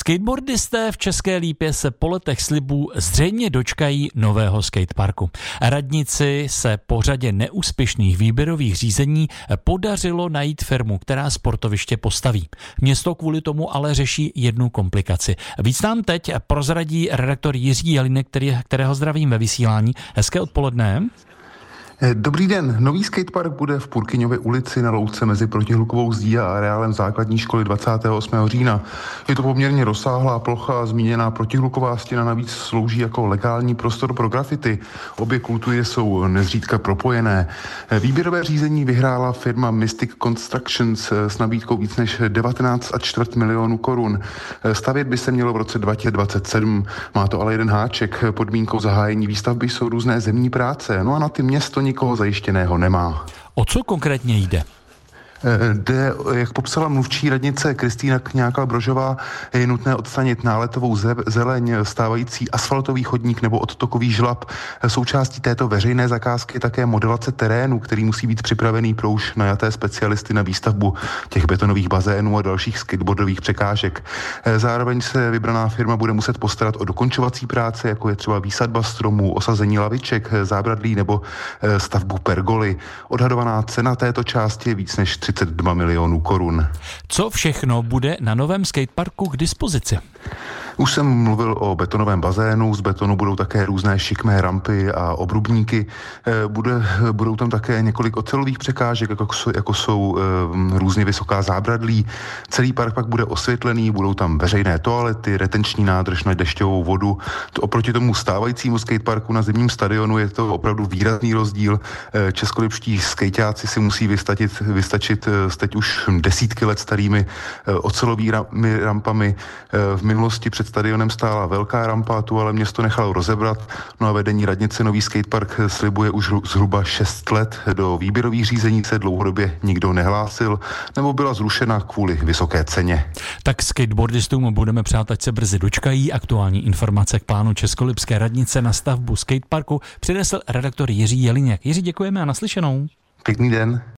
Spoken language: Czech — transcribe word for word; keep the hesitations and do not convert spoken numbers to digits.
Skateboardisté v České Lípě se po letech slibů zřejmě dočkají nového skateparku. Radnici se po řadě neúspěšných výběrových řízení podařilo najít firmu, která sportoviště postaví. Město kvůli tomu ale řeší jednu komplikaci. Víc nám teď prozradí redaktor Jiří Jelínek, který, kterého zdravím ve vysílání. Hezké odpoledne. Dobrý den. Nový skatepark bude v Purkyňově ulici na louce mezi protihlukovou zdí a areálem základní školy dvacátého osmého října. Je to poměrně rozsáhlá plocha, zmíněná protihluková stěna navíc slouží jako legální prostor pro grafity. Obě kultury jsou nezřídka propojené. Výběrové řízení vyhrála firma Mystic Constructions s nabídkou víc než devatenáct a čtvrt milionů korun. Stavět by se mělo v roce dva tisíce dvacet sedm. Má to ale jeden háček. Podmínkou zahájení výstavby jsou různé zemní práce. No a na ty město nikoho zajištěného nemá. O co konkrétně jde? Jde, jak popsala mluvčí radnice Kristýna Kňákala-Brožová, je nutné odstranit náletovou zeleň, stávající asfaltový chodník nebo odtokový žlab. Součástí této veřejné zakázky je také modelace terénu, který musí být připravený pro už najaté specialisty na výstavbu těch betonových bazénů a dalších skateboardových překážek. Zároveň se vybraná firma bude muset postarat o dokončovací práce, jako je třeba výsadba stromů, osazení laviček, zábradlí nebo stavbu pergoly. Odhadovaná cena této části je víc než třicet dva milionů korun. Co všechno bude na novém skateparku k dispozici? Už jsem mluvil o betonovém bazénu, z betonu budou také různé šikmé rampy a obrubníky. Bude, budou tam také několik ocelových překážek, jako, jako jsou e, různě vysoká zábradlí. Celý park pak bude osvětlený, budou tam veřejné toalety, retenční nádrž na dešťovou vodu. To oproti tomu stávajícímu skateparku na zimním stadionu je to opravdu výrazný rozdíl. E, českolipští skejťáci si musí vystačit, vystačit s teď už desítky let starými e, ocelovými rampami. E, v minulosti před stadionem stála velká rampa, tu ale město nechalo rozebrat. No a vedení radnice nový skatepark slibuje už zhruba šest let. Do výběrových řízení se dlouhodobě nikdo nehlásil, nebo byla zrušena kvůli vysoké ceně. Tak skateboardistům budeme přát, ať se brzy dočkají. Aktuální informace k plánu Českolipské radnice na stavbu skateparku přinesl redaktor Jiří Jelínek. Jiří, děkujeme a naslyšenou. Pěkný den.